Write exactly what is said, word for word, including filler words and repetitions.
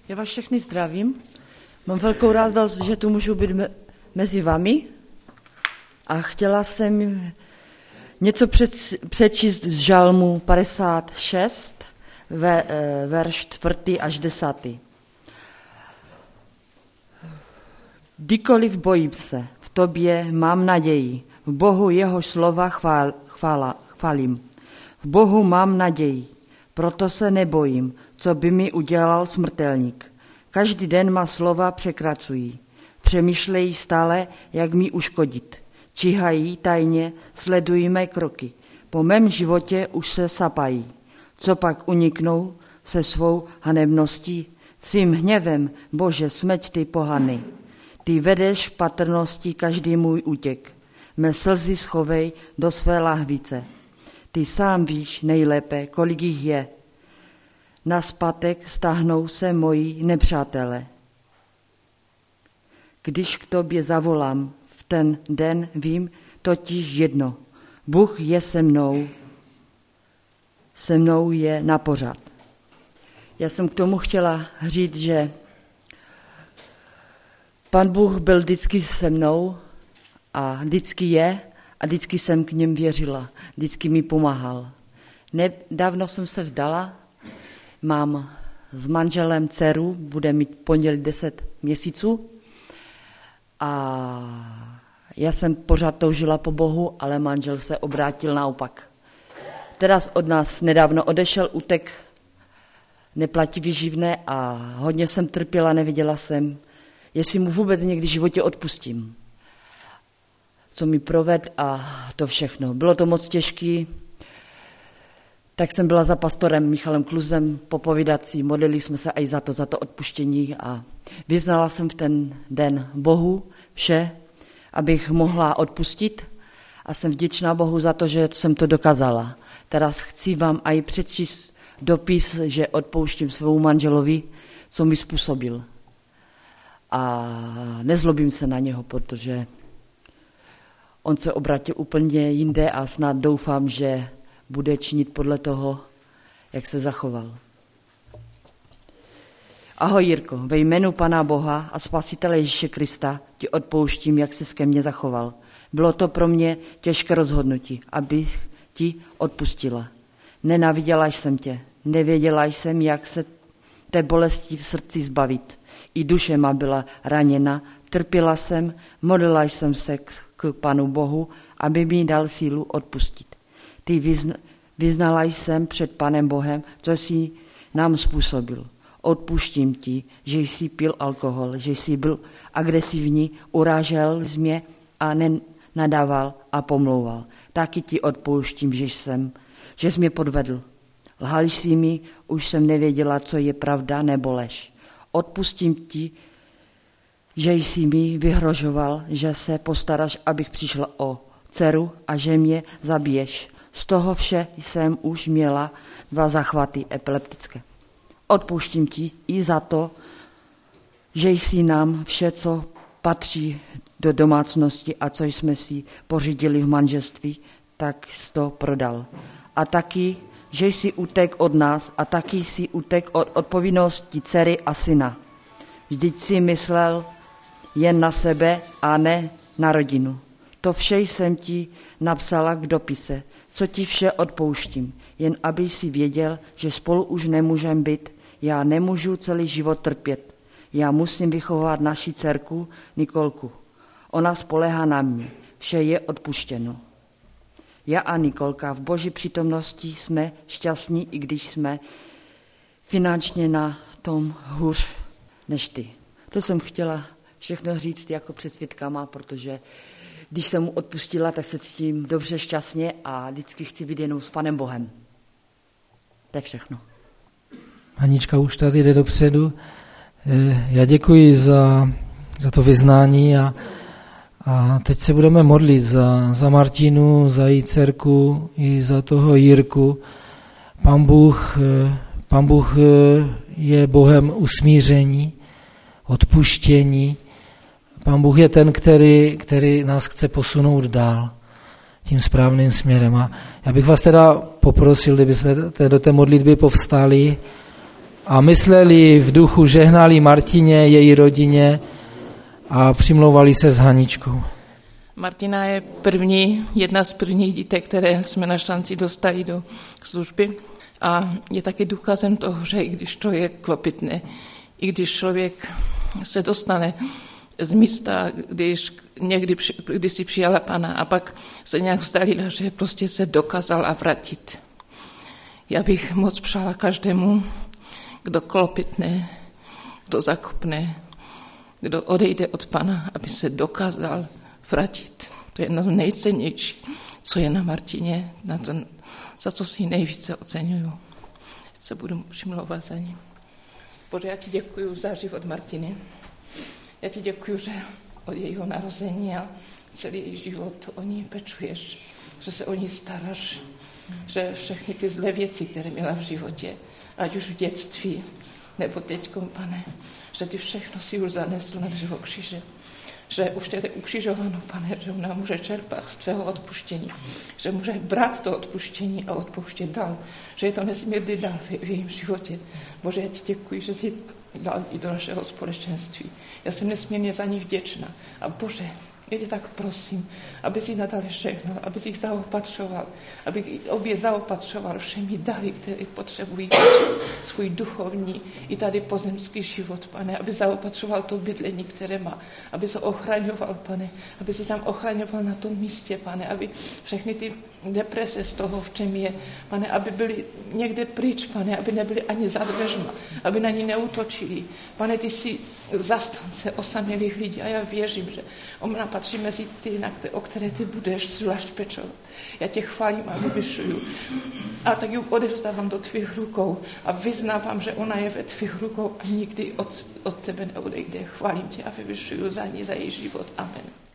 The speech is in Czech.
Já vás všechny zdravím. Mám velkou radost, že tu můžu být me- mezi vámi. A chtěla jsem něco před, přečíst z Žalmu padesát šest, ve, e, verš čtvrtý až desátý. Kdykoliv bojím se, v tobě mám naději, v Bohu jeho slova chvál, chvála, chválím. V Bohu mám naději, proto se nebojím, co by mi udělal smrtelník. Každý den má slova překračují, přemýšlejí stále, jak mi uškodit. Číhají tajně, sledují mé kroky, po mém životě už se sapají. Co pak uniknou se svou hanebností? Svým hněvem, Bože, smeť ty pohany. Ty vedeš v patrnosti každý můj útěk. Mé slzy schovej do své lahvice. Ty sám víš nejlépe, kolik jich je. Na zpátek stáhnou se moji nepřátelé. Když k tobě zavolám, v ten den vím totiž jedno. Bůh je se mnou, se mnou je na pořad. Já jsem k tomu chtěla říct, že Pan Bůh byl vždycky se mnou a vždycky je a vždycky jsem k něm věřila, vždycky mi pomáhal. Nedávno jsem se vzdala, mám s manželem dceru, bude mít pondělí deset měsíců a já jsem pořád toužila po Bohu, ale manžel se obrátil naopak. Teraz od nás nedávno odešel, utek, neplatí výživné a hodně jsem trpěla, nevěděla jsem, jestli mu vůbec někdy v životě odpustím. Co mi proved a to všechno. Bylo to moc těžké, tak jsem byla za pastorem Michalem Kluzem popovídat si, modlili jsme se i za to, za to odpuštění a vyznala jsem v ten den Bohu vše, abych mohla odpustit a jsem vděčná Bohu za to, že jsem to dokázala. Teraz chci vám i přečíst dopis, že odpouštím svému manželovi, co mi způsobil. A nezlobím se na něho, protože on se obrátil úplně jinde a snad doufám, že bude činit podle toho, jak se zachoval. Ahoj Jirko, ve jménu Pana Boha a Spasitele Ježíše Krista ti odpouštím, jak se ke mně zachoval. Bylo to pro mě těžké rozhodnutí, abych ti odpustila. Nenáviděla jsem tě, nevěděla jsem, jak se té bolesti v srdci zbavit. I duše má byla raněna, trpěla jsem, modlila jsem se k, k Panu Bohu, aby mi dal sílu odpustit. Ty vyzna, vyznala jsem před Panem Bohem, co jsi nám způsobil. Odpuštím ti, že jsi pil alkohol, že jsi byl agresivní, urážel jsi mě a nenadával a pomlouval. Taky ti odpouštím, že jsem, že jsi mě podvedl. Lhal jsi mi, už jsem nevěděla, co je pravda nebo lež. Odpustím ti, že jsi mi vyhrožoval, že se postaráš, abych přišla o dceru a že mě zabiješ. Z toho vše jsem už měla dva záchvaty epileptické. Odpouštím ti i za to, že jsi nám vše, co patří do domácnosti a co jsme si pořídili v manželství, tak jsi to prodal. A taky, že jsi utek od nás a taky jsi utek od odpovědnosti dcery a syna. Vždyť si myslel jen na sebe a ne na rodinu. To vše jsem ti napsala v dopise, co ti vše odpouštím, jen aby si věděl, že spolu už nemůžeme být. Já nemůžu celý život trpět. Já musím vychovat naši dcerku Nikolku. Ona spolehá na mě. Vše je odpuštěno. Já a Nikolka v Boží přítomnosti jsme šťastní, i když jsme finančně na tom hůř než ty. To jsem chtěla všechno říct jako před svědkama, protože když jsem mu odpustila, tak se cítím dobře, šťastně a vždycky chci být jenom s Panem Bohem. To je všechno. Anička už tady jde dopředu. Já děkuji za, za to vyznání a, a teď se budeme modlit za, za Martinu, za její dcerku i za toho Jirku. Pán Bůh, Pán Bůh je Bohem usmíření, odpuštění. Pán Bůh je ten, který, který nás chce posunout dál tím správným směrem. A já bych vás teda poprosil, kdyby jsme do té modlitby povstali a mysleli v duchu, žehnali Martině, její rodině a přimlouvali se s Haničkou. Martina je první, jedna z prvních dítek, které jsme na šanci dostali do služby a je taky důkazem toho, že i když člověk klopitne, i když člověk se dostane z místa, když někdy když si přijala Pana a pak se nějak vzdalila, že prostě se dokázala vrátit. Já bych moc přála každému, kdo klopitne, kdo zakopne, kdo odejde od Pana, aby se dokázal vrátit. To je nejcennější, co je na Martině, na to, za co si nejvíce oceňuju. Se budu přimlouvat za ní. Bože, já ti děkuju za život Martiny. Já ti děkuju, že od jejího narození a celý její život o ní pečuješ, že se o ní staráš, že všechny ty zlé věci, které měla v životě, ať už v dětství, nebo teďkom, Pane, že ty všechno si už zanesl na dřevo kříže, že už je ukřižováno, Pane, že ona může čerpat z tvého odpuštění, že může brát to odpuštění a odpouštět dál, že je to nesmírný dál v, v jejím životě. Bože, já ti děkuji, že jsi dal i do našeho společenství. Já jsem nesmírně za ní vděčná. A Bože, já tě tak prosím, aby si nadále žehnal, aby si jich zaopatřoval, aby obě zaopatřoval všemi dary, které potřebují svůj duchovní i tady pozemský život, Pane, aby zaopatřoval to bydlení, které má, aby se ochraňoval, Pane, aby si tam ochraňoval na tom místě, Pane, aby všechny ty deprese z toho, v čem je, Pane, aby byli někde pryč, Pane, aby nebyli ani za dveřma, aby na ní neútočili. Pane, ty jsi zastánce osamělých lidí a já věřím, že ona patří mezi ty, na které, o které ty budeš zvlášť pečovat. Já tě chválím a vyvyšuju. A tak ji odevzdávám do tvých rukou a vyznávám, že ona je ve tvých rukou a nikdy od, od tebe neodejde. Chválím tě a vyvyšuju za ní, za její život. Amen.